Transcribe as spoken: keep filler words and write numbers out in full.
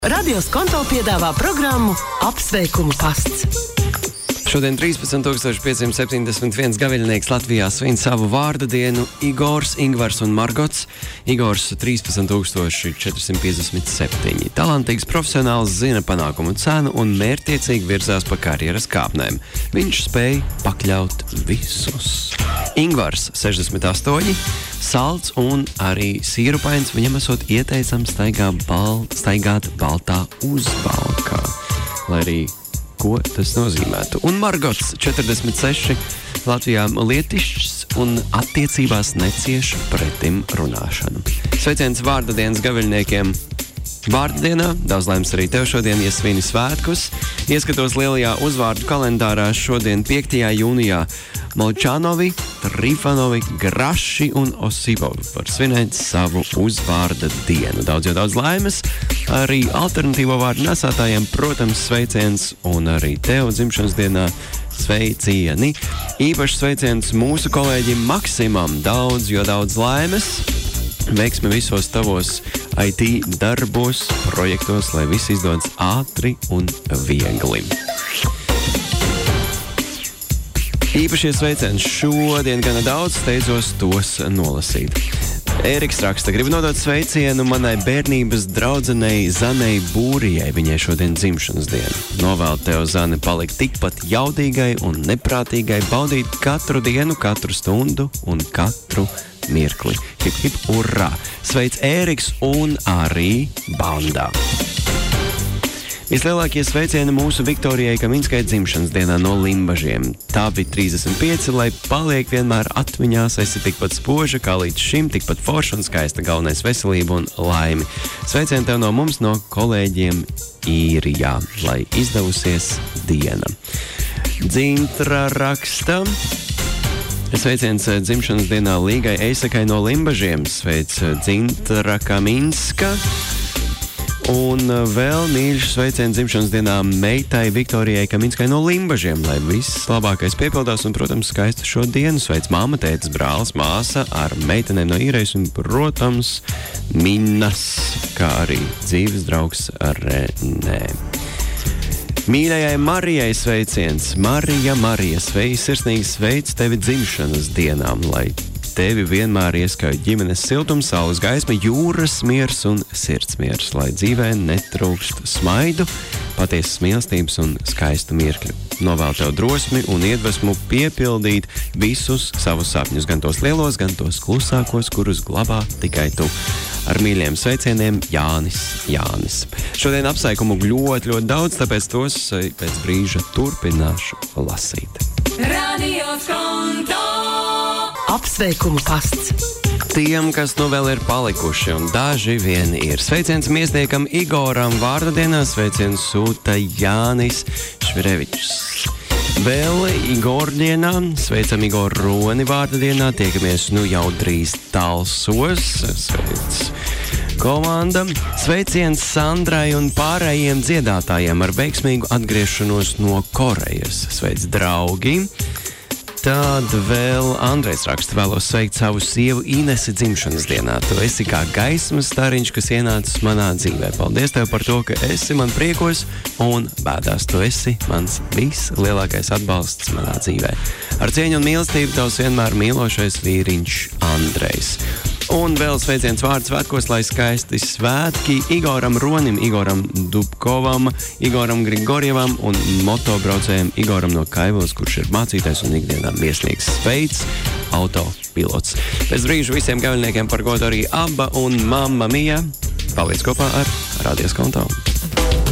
Radio Skonto piedāvā programmu Apsveikumu pasts. Šodien trīspadsmit tūkstoši piecsimt septiņdesmit viens gaviļnieks Latvijā svin savu vārda dienu – Igors, Ingvars un Margots. Igors trīspadsmit tūkstoši četrsimt piecdesmit septiņi. Talantīgs profesionāls, zina panākumu cenu un mērķtiecīgi virzās pa karjeras kāpnēm. Viņš spēj pakļaut visus. Ingvars sešdesmit astoņi, salds un arī sīrupains, viņam esot ieteicams staigā bal, staigāt baltā uzvalkā. Lai arī ko tas nozīmētu. Un Margots, četrdesmit seši, Latvijā lietišķs un attiecībās necieš pretim runāšanu. Sveiciens vārda dienas gaviļniekiem. Vārda dienā, daudz laimes arī tev šodien, ja svini svētkus. Ieskatos lielajā uzvārdu kalendārā šodien piektajā jūnijā Molčanovi, Trifanovi, Graši un Osivovi var svinēt savu uzvārda dienu. Daudz jau daudz laimes. Arī alternatīvo vārdu nesātājiem, protams, sveiciens un arī tev dzimšanas dienā sveicieni. Īpaši sveiciens mūsu kolēģim Maksimam. Daudz, jo daudz laimes. Veiksmi visos tavos I T darbos, projektos, lai viss izdodas ātri un viegli. Īpašie sveicieni šodien gana daudz, steidzos tos nolasīt. Ēriks raksta, gribu nodot sveicienu manai bērnības draudzenei Zanei Būrijai, viņai šodien dzimšanas diena. Novēlu tev, Zane, palikt tikpat jaudīgai un neprātīgai, baudīt katru dienu, katru stundu un katru mirkli. Hip, hip, urrā! Sveic Ēriks un arī bandā! Vislielākie sveicieni mūsu Viktorijai Kaminskai dzimšanas dienā no Limbažiem. Tā bija trīsdesmit pieci, lai paliek vienmēr atmiņās, esi tikpat spoža, kā līdz šim, tikpat forša un skaista, galvenais veselība un laimi. Sveicieni tev no mums, no kolēģiem Īrijā, lai izdevusies diena. Dzintra raksta. Sveiciens dzimšanas dienā Līgai Eisakai no Limbažiem. Sveic Dzintra Kaminska. Un vēl mīļš sveiciens dzimšanas dienā meitai Viktorijai Kaminskai no Limbažiem, lai viss labākais piepildās un, protams, skaistu šo dienu. Sveic māma, tētis, brālis, māsa ar meitenēm no Īrejas un, protams, Minnas, kā arī dzīves draugs Renē. Mīļajai Marijai sveiciens. Marija, Marija, svei, sirsnīgi sveic tevi dzimšanas dienām, lai tevi vienmēr ieskauj ģimenes siltums, saules gaisma, jūras miers un sirdsmiers, lai dzīvē netrūkst smaidu, patiesas mīlestības un skaistu mirkļu. Novēl tev drosmi un iedvesmu piepildīt visus savus sapņus, gan tos lielos, gan tos klusākos, kurus glabā tikai tu. Ar mīļiem sveicieniem Jānis, Jānis. Šodien apsveikumu ļoti, ļoti daudz, tāpēc tos pēc brīža turpināšu lasīt. Radio Skonto! Apsveikumu pasts. Tiem, kas nu vēl ir palikuši, un daži vien ir. Sveiciens miesniekam Igoram vārda dienā, sveiciens sūta Jānis Švirevičs. Vēl Igor dienā, sveicam Igor Roni vārda dienā, tiekamies nu jau drīz Talsos. Sveic komanda. Sveiciens Sandrai un pārējiem dziedātājiem ar veiksmīgu atgriešanos no Korejas. Sveic draugi. Tad vēl Andrejs raksta, vēlos sveikt savu sievu Inesi dzimšanas dienā. Tu esi kā gaismas stariņš, kas ienācis manā dzīvē. Paldies tev par to, ka esi man priekos un bēdās. Tu esi mans vislielākais atbalsts manā dzīvē. Ar cieņu un mīlestību tavs vienmēr mīlošais vīriņš Andrejs. Un vēl sveiciens vārds svētkos, lai skaisti svētki Igoram Ronim, Igoram Dubkovam, Igoram Grigorjevam un motobraucējiem Igoram no Kaivils, kurš ir mācītājs un ikdienā viesnīgs. Sveic, autopilots. Pēc brīža visiem gaviļniekiem par godu arī Abba un Mamma Mia. Paliec kopā ar Radio Skonto.